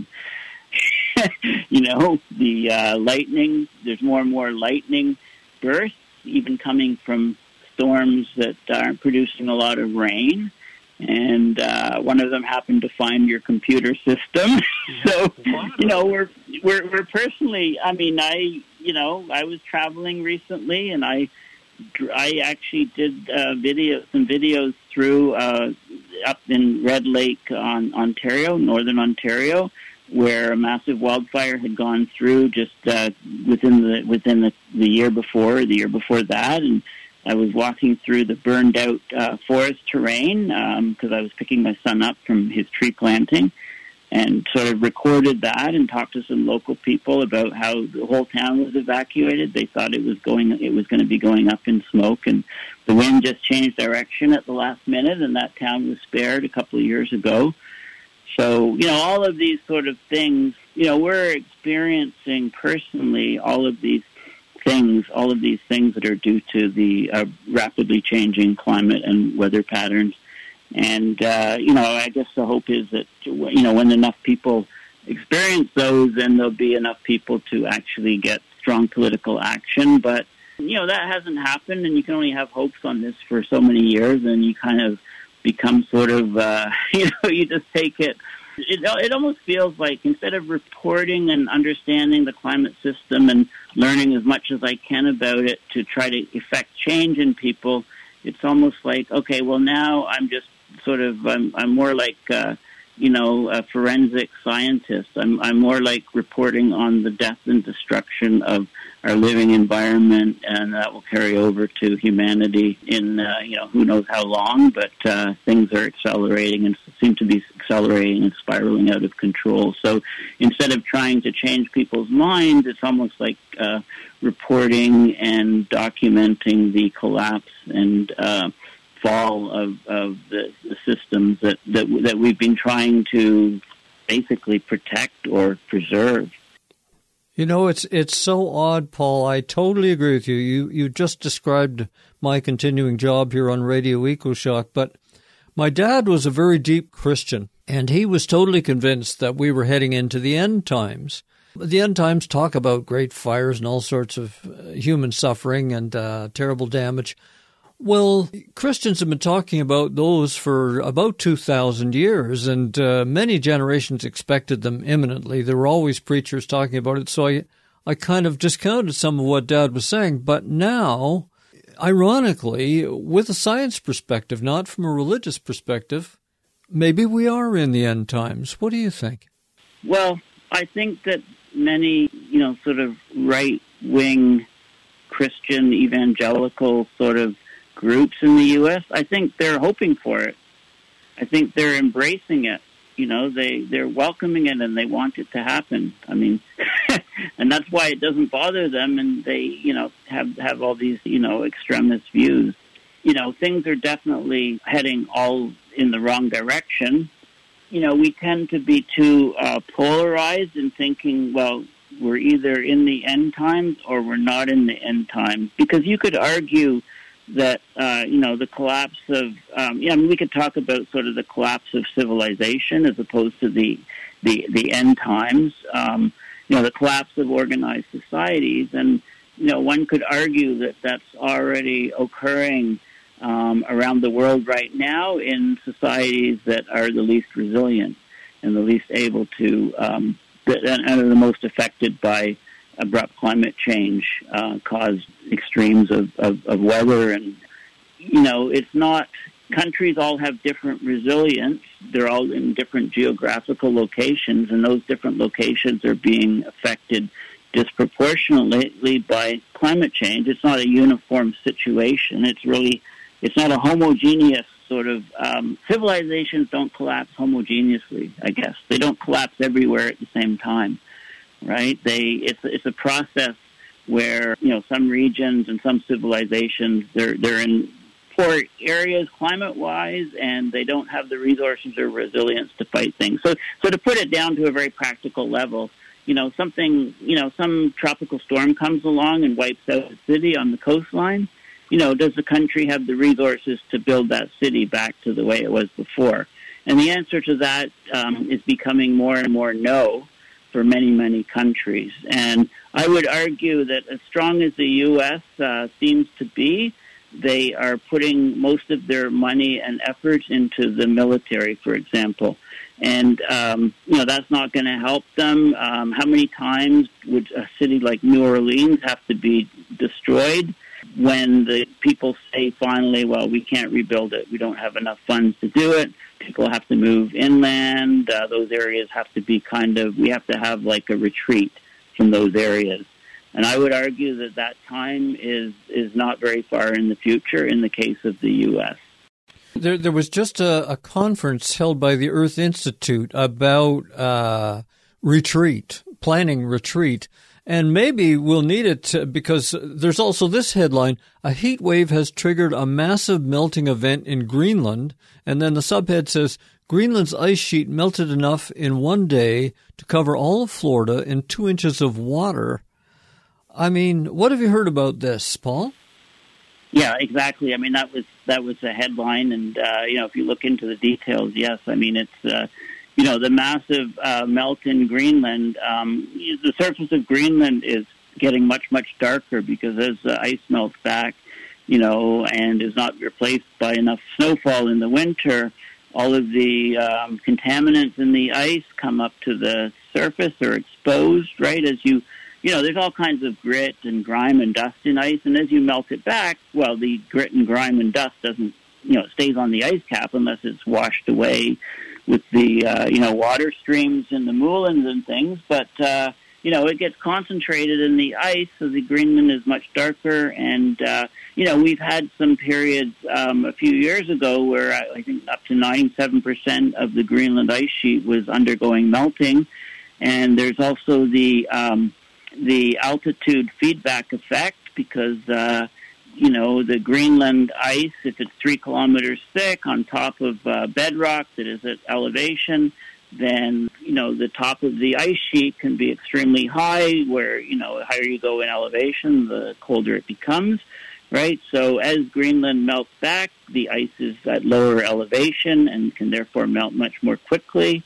S3: you know, the uh, lightning, there's more and more lightning bursts, even coming from storms that aren't producing a lot of rain. And uh, one of them happened to find your computer system. So, you know, we're, we're, we're personally, I mean, I, you know, I was traveling recently, and I, I actually did uh, video, some videos through uh, up in Red Lake, on Ontario, northern Ontario, where a massive wildfire had gone through just uh, within the within the, the year before, the year before that, and I was walking through the burned out uh, forest terrain because um, I was picking my son up from his tree planting, and sort of recorded that and talked to some local people about how the whole town was evacuated. They thought it was going, it was going to be going up in smoke, and the wind just changed direction at the last minute, and that town was spared a couple of years ago. So, you know, all of these sort of things, you know, we're experiencing personally all of these things, all of these things that are due to the uh, rapidly changing climate and weather patterns. And, uh, you know, I guess the hope is that, you know, when enough people experience those, then there'll be enough people to actually get strong political action. But, you know, that hasn't happened, and you can only have hopes on this for so many years, and you kind of become sort of, uh, you know, you just take it. It, it almost feels like instead of reporting and understanding the climate system and learning as much as I can about it to try to effect change in people, it's almost like, okay, well, now I'm just sort of, I'm, I'm more like, uh, you know, a forensic scientist. I'm, I'm more like reporting on the death and destruction of our living environment, and that will carry over to humanity in, uh, you know, who knows how long, but uh, things are accelerating and seem to be accelerating and spiraling out of control. So instead of trying to change people's minds, it's almost like uh, reporting and documenting the collapse and uh, fall of, of the, the systems that, that that we've been trying to basically protect or preserve.
S2: You know, it's it's so odd, Paul. I totally agree with you. You you just described my continuing job here on Radio EcoShock, but my dad was a very deep Christian, and he was totally convinced that we were heading into the end times. The end times talk about great fires and all sorts of human suffering and uh, terrible damage. Well, Christians have been talking about those for about two thousand years, and uh, many generations expected them imminently. There were always preachers talking about it, so I, I kind of discounted some of what Dad was saying. But now, ironically, with a science perspective, not from a religious perspective, maybe we are in the end times. What do you think?
S3: Well, I think that many, you know, sort of right-wing Christian evangelical sort of groups in the U S, I think they're hoping for it. I think they're embracing it. You know, they, they're welcoming it, and they want it to happen. I mean, and that's why it doesn't bother them, and they, you know, have, have all these, you know, extremist views. You know, things are definitely heading all in the wrong direction. You know, we tend to be too uh, polarized in thinking, well, we're either in the end times or we're not in the end times. Because you could argue that, uh, you know, the collapse of, um, yeah, I mean, we could talk about sort of the collapse of civilization as opposed to the, the, the end times, um, you know, the collapse of organized societies. And, you know, one could argue that that's already occurring um, around the world right now in societies that are the least resilient and the least able to, um, that, and are the most affected by abrupt climate change, uh, caused extremes of, of, of weather. And, you know, it's not, countries all have different resilience. They're all in different geographical locations, and those different locations are being affected disproportionately by climate change. It's not a uniform situation. It's really, it's not a homogeneous sort of, um, civilizations don't collapse homogeneously, I guess. They don't collapse everywhere at the same time. Right? They it's it's a process where, you know, some regions and some civilizations, they're they're in poor areas climate wise, and they don't have the resources or resilience to fight things. So so to put it down to a very practical level, you know, something, you know, some tropical storm comes along and wipes out a city on the coastline, you know, does the country have the resources to build that city back to the way it was before? And the answer to that um, is becoming more and more no for many, many countries. And I would argue that as strong as the U S uh, seems to be, they are putting most of their money and effort into the military, for example. And, um, you know, that's not going to help them. Um, how many times would a city like New Orleans have to be destroyed when the people say finally, well, we can't rebuild it. We don't have enough funds to do it. People have to move inland. Uh, those areas have to be kind of, we have to have like a retreat from those areas. And I would argue that that time is, is not very far in the future in the case of the U S.
S2: There, there was just a, a conference held by the Earth Institute about uh, retreat, planning retreat. And maybe we'll need it because there's also this headline, a heat wave has triggered a massive melting event in Greenland. And then the subhead says, Greenland's ice sheet melted enough in one day to cover all of Florida in two inches of water. I mean, what have you heard about this, Paul?
S3: Yeah, exactly. I mean, that was that was the headline. And, uh, you know, if you look into the details, yes, I mean, it's... Uh, You know, the massive uh, melt in Greenland, um, the surface of Greenland is getting much, much darker because as the ice melts back, you know, and is not replaced by enough snowfall in the winter, all of the um, contaminants in the ice come up to the surface or exposed, right? As you, you know, there's all kinds of grit and grime and dust in ice, and as you melt it back, well, the grit and grime and dust doesn't, you know, it stays on the ice cap unless it's washed away with the, uh, you know, water streams and the moulins and things. But, uh, you know, it gets concentrated in the ice, so the Greenland is much darker. And, uh, you know, we've had some periods um, a few years ago where I think up to ninety-seven percent of the Greenland ice sheet was undergoing melting. And there's also the, um, the altitude feedback effect because, uh, you know, the Greenland ice, if it's three kilometers thick on top of uh, bedrock that is at elevation, then, you know, the top of the ice sheet can be extremely high where, you know, the higher you go in elevation, the colder it becomes, right? So as Greenland melts back, the ice is at lower elevation and can therefore melt much more quickly.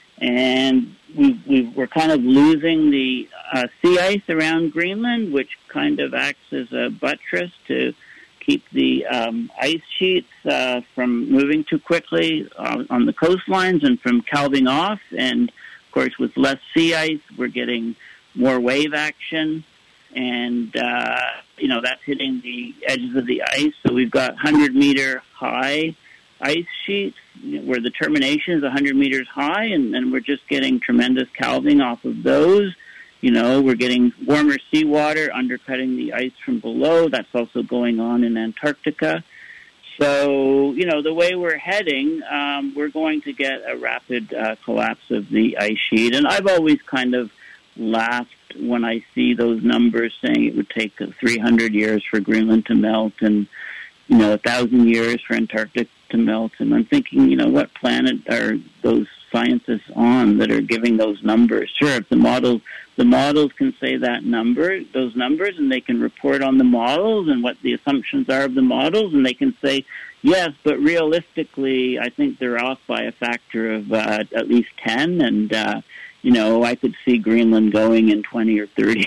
S3: And we, we, we're kind of losing the uh, sea ice around Greenland, which kind of acts as a buttress to keep the um, ice sheets uh, from moving too quickly uh, on the coastlines and from calving off. And, of course, with less sea ice, we're getting more wave action. And, uh, you know, that's hitting the edges of the ice. So we've got one hundred meter high ice sheets where the termination is one hundred meters high, and, and we're just getting tremendous calving off of those. You know, we're getting warmer seawater undercutting the ice from below. That's also going on in Antarctica. So, you know, the way we're heading, um, we're going to get a rapid uh, collapse of the ice sheet. And I've always kind of laughed when I see those numbers saying it would take three hundred years for Greenland to melt and, you know, one thousand years for Antarctica to melt. And I'm thinking, you know, what planet are those scientists on that are giving those numbers? Sure, if the models, the models can say that number, those numbers, and they can report on the models and what the assumptions are of the models, and they can say, yes, but realistically, I think they're off by a factor of uh, at least ten, and, uh, you know, I could see Greenland going in twenty or thirty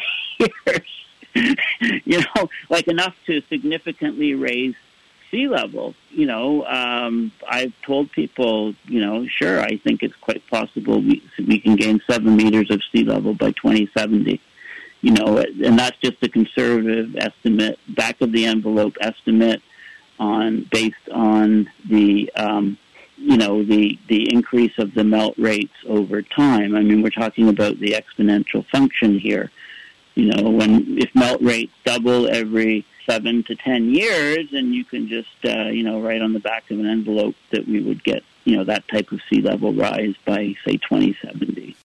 S3: years, you know, like enough to significantly raise sea level. You know, um, I've told people, you know, sure, I think it's quite possible we, we can gain seven meters of sea level by twenty seventy. You know, and that's just a conservative estimate, back of the envelope estimate on based on the, um, you know, the the increase of the melt rates over time. I mean, we're talking about the exponential function here. You know, when if melt rates double every seven to ten years, and you can just, uh, you know, write on the back of an envelope that we would get, you know, that type of sea level rise by, say, twenty seventy.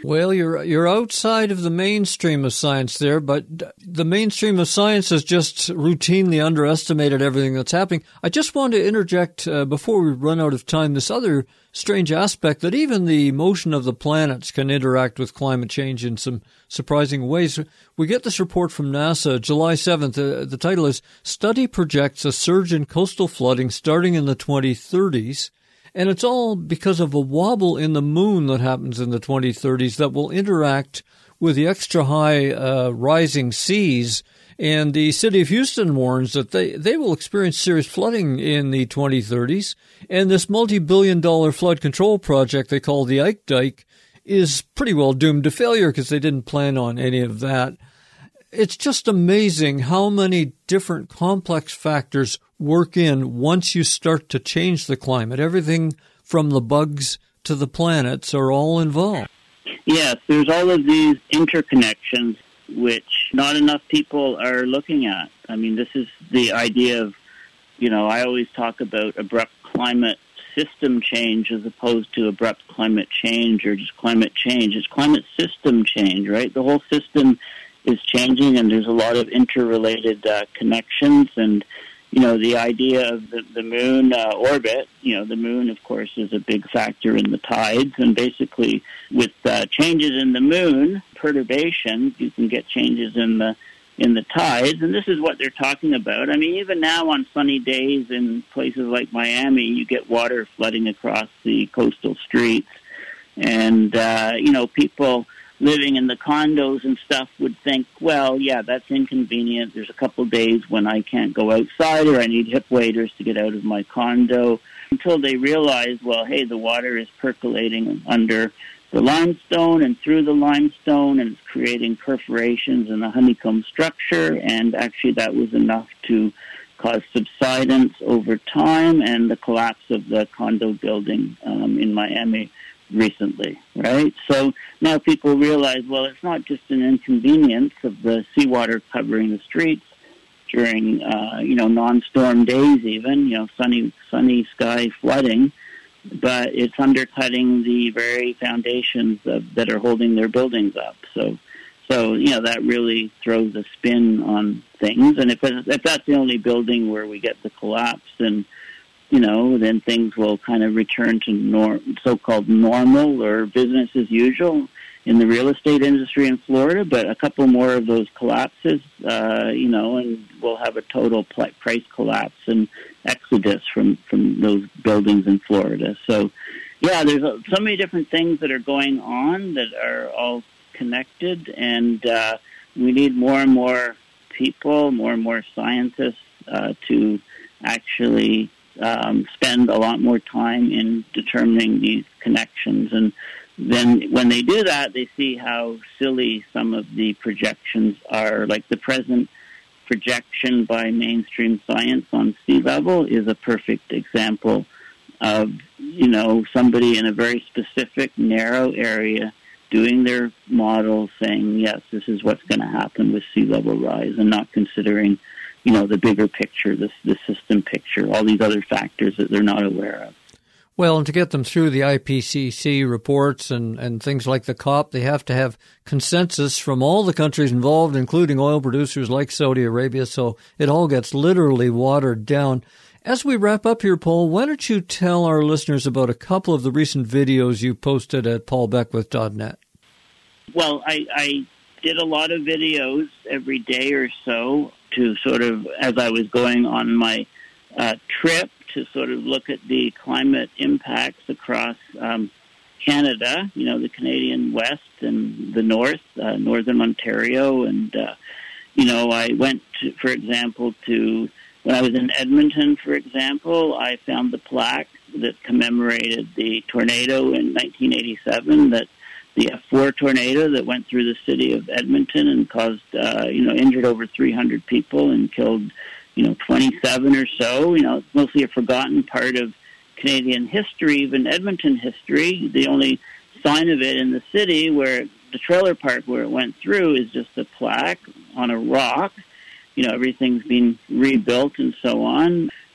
S2: Well, you're you're outside of the mainstream of science there, but the mainstream of science has just routinely underestimated everything that's happening. I just want to interject uh, before we run out of time this other strange aspect that even the motion of the planets can interact with climate change in some surprising ways. We get this report from NASA, July seventh. Uh, the title is "Study Projects a Surge in Coastal Flooding Starting in the twenty thirties." And it's all because of a wobble in the moon that happens in the twenty thirties that will interact with the extra high uh, rising seas. And the city of Houston warns that they, they will experience serious flooding in the twenty thirties. And this multi-billion dollar flood control project they call the Ike Dike is pretty well doomed to failure because they didn't plan on any of that. It's just amazing how many different complex factors work in once you start to change the climate. Everything from the bugs to the planets are all involved.
S3: Yes, there's all of these interconnections which not enough people are looking at. I mean, this is the idea of, you know, I always talk about abrupt climate system change as opposed to abrupt climate change or just climate change. It's climate system change, right? The whole system is changing, and there's a lot of interrelated uh, connections. And, you know, the idea of the, the moon uh, orbit, you know, the moon, of course, is a big factor in the tides. And basically, with uh, changes in the moon, perturbations, you can get changes in the in the tides. And this is what they're talking about. I mean, even now on sunny days in places like Miami, you get water flooding across the coastal streets. And, uh, you know, people living in the condos and stuff would think, well, yeah, that's inconvenient. There's a couple days when I can't go outside or I need hip waders to get out of my condo, until they realize, well, hey, the water is percolating under the limestone and through the limestone, and it's creating perforations in the honeycomb structure, and actually that was enough to cause subsidence over time and the collapse of the condo building um, in Miami recently, right? So now people realize, well, it's not just an inconvenience of the seawater covering the streets during, uh, you know, non-storm days even, you know, sunny, sunny sky flooding, but it's undercutting the very foundations of, that are holding their buildings up. So, so you know, that really throws a spin on things. And if, if that's the only building where we get the collapse, then you know, then things will kind of return to nor- so-called normal or business as usual in the real estate industry in Florida. But a couple more of those collapses, uh, you know, and we'll have a total pl- price collapse and exodus from, from those buildings in Florida. So, yeah, there's a, so many different things that are going on that are all connected, and uh, we need more and more people, more and more scientists uh, to actually Um, spend a lot more time in determining these connections. And then when they do that, they see how silly some of the projections are. Like the present projection by mainstream science on sea level is a perfect example of, you know, somebody in a very specific, narrow area doing their model saying, yes, this is what's going to happen with sea level rise, and not considering, you know, the bigger picture, the, the system picture, all these other factors that they're not aware of.
S2: Well, and to get them through the I P C C reports and, and things like the COP, they have to have consensus from all the countries involved, including oil producers like Saudi Arabia, so it all gets literally watered down. As we wrap up here, Paul, why don't you tell our listeners about a couple of the recent videos you posted at paul beckwith dot net?
S3: Well, I, I did a lot of videos every day or so to sort of, as I was going on my uh, trip, to sort of look at the climate impacts across um, Canada, you know, the Canadian West and the North, uh, Northern Ontario. And, uh, you know, I went, to, for example, to, when I was in Edmonton, for example, I found the plaque that commemorated the tornado in nineteen eighty-seven, that the F four tornado that went through the city of Edmonton and caused, uh, you know, injured over three hundred people and killed, you know, twenty-seven or so. You know, it's mostly a forgotten part of Canadian history, even Edmonton history. The only sign of it in the city, where the trailer park where it went through, is just a plaque on a rock. You know, everything's been rebuilt and so on.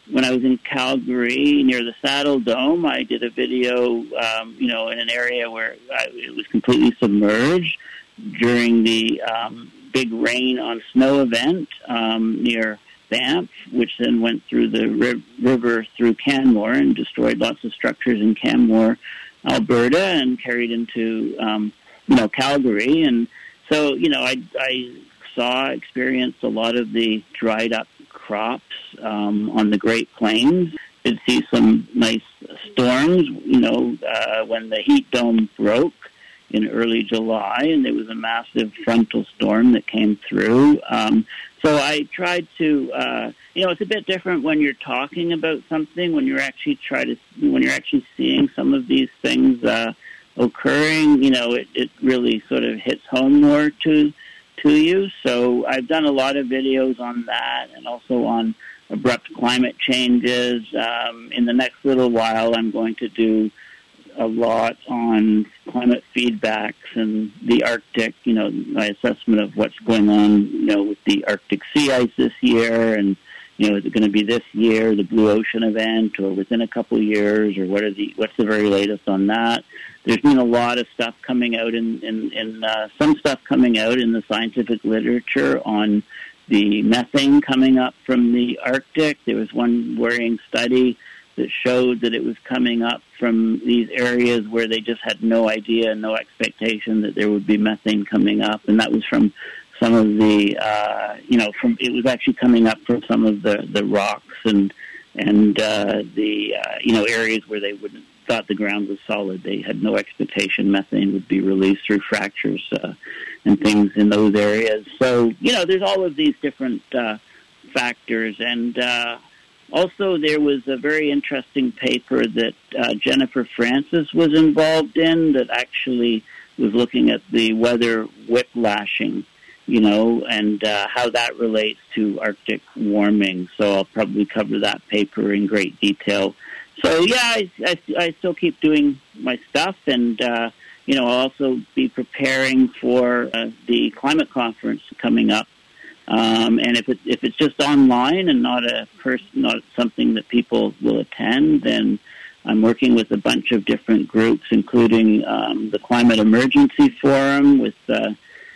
S3: when I was in Calgary near the Saddle Dome, I did a video, um, you know, in an area where I, it was completely submerged during the um, big rain on snow event um, near Banff, which then went through the ri- river through Canmore and destroyed lots of structures in Canmore, Alberta, and carried into, um, you know, Calgary. And so, you know, I, I saw, experienced a lot of the dried up crops um, on the Great Plains. Did see some nice storms, you know, uh, when the heat dome broke in early July, and there was a massive frontal storm that came through. Um, so I tried to, uh, you know, it's a bit different when you're talking about something, when you're actually try to, when you're actually seeing some of these things uh, occurring. You know, it, it really sort of hits home more to to you. So I've done a lot of videos on that, and also on abrupt climate changes. Um, in the next little while, I'm going to do a lot on climate feedbacks and the Arctic, you know, my assessment of what's going on, you know, with the Arctic sea ice this year, and, you know, is it going to be this year, the Blue Ocean event, or within a couple of years, or what are the, what's the very latest on that? There's been a lot of stuff coming out in, in, in uh, some stuff coming out in the scientific literature on the methane coming up from the Arctic. There was one worrying study that showed that it was coming up from these areas where they just had no idea, no expectation that there would be methane coming up. And that was from some of the, uh, you know, from it was actually coming up from some of the, the rocks and, and uh, the, uh, you know, areas where they wouldn't thought the ground was solid. They had no expectation methane would be released through fractures uh, and things in those areas. So, you know, there's all of these different uh, factors. And uh, also there was a very interesting paper that uh, Jennifer Francis was involved in that actually was looking at the weather whiplashing, you know, and uh, how that relates to Arctic warming. So I'll probably cover that paper in great detail. So, yeah, I, I, I still keep doing my stuff, and, uh, you know, I'll also be preparing for uh, the climate conference coming up. Um, and if, it, if it's just online and not a pers- not something that people will attend, then I'm working with a bunch of different groups, including um, the Climate Emergency Forum, with uh,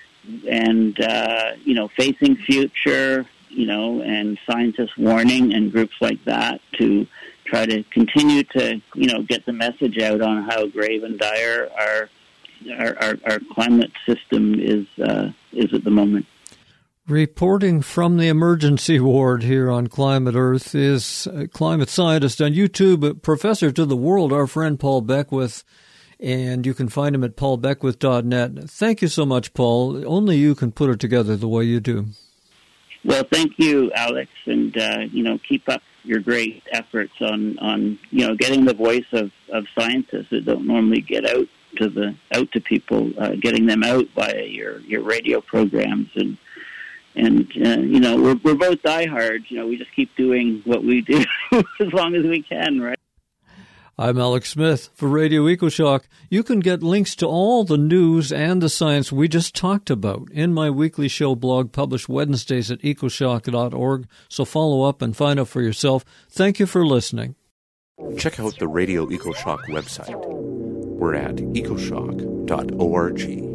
S3: and, uh, you know, Facing Future, you know, and Scientists Warning and groups like that to try to continue to, you know, get the message out on how grave and dire our our, our, our climate system is uh, is at the moment.
S2: Reporting from the emergency ward here on Climate Earth is climate scientist on YouTube, professor to the world, our friend Paul Beckwith, and you can find him at paul beckwith dot net. Thank you so much, Paul. Only you can put it together the way you do.
S3: Well, thank you, Alex, and, uh, you know, keep up your great efforts on, on you know, getting the voice of, of scientists that don't normally get out to the out to people, uh, getting them out via your, your radio programs. And, and uh, you know, we're, we're both diehards. You know, we just keep doing what we do as long as we can, right?
S2: I'm Alex Smith for Radio EcoShock. You can get links to all the news and the science we just talked about in my weekly show blog published Wednesdays at ecoshock dot org. So follow up and find out for yourself. Thank you for listening.
S4: Check out the Radio EcoShock website. We're at ecoshock dot org.